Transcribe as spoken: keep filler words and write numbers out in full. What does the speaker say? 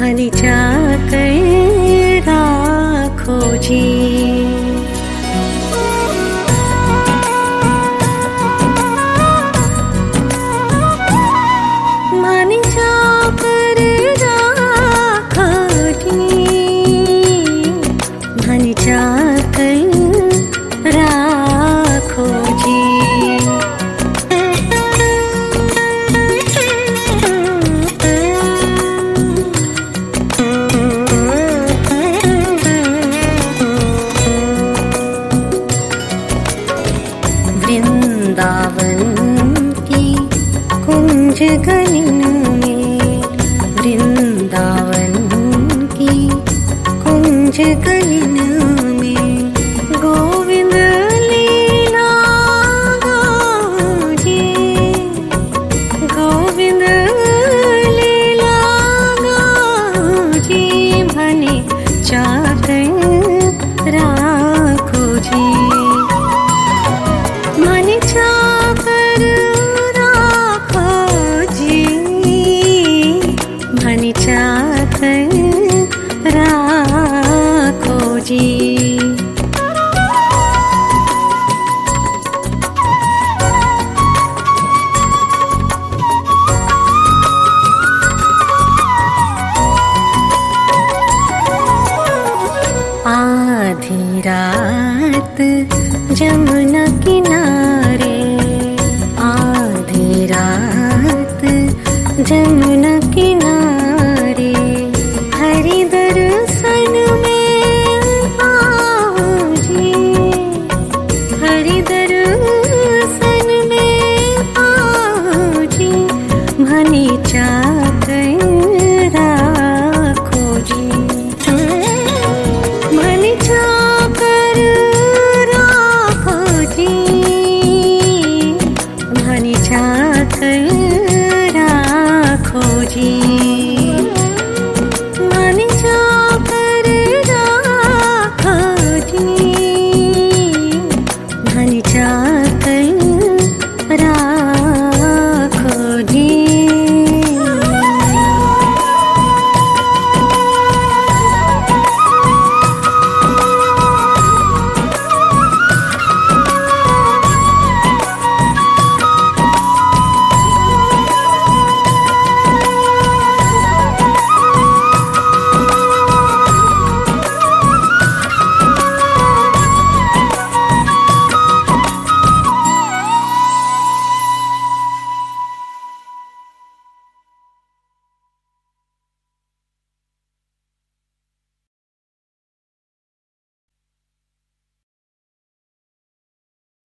भली चाकर राखो जी। भली चाकर राखो जी, भली चाकर राखो जी। वृंदावन की कुंज गलिन में, वृंदावन की कुंज गलिन में गोविंद लीला गाओ जी, गोविंद लीला गाओ जी। भले चाकर राखो जी, भली चाकर राखो जी, भली चाकर राखो जी। आधी रात जमुना किनारे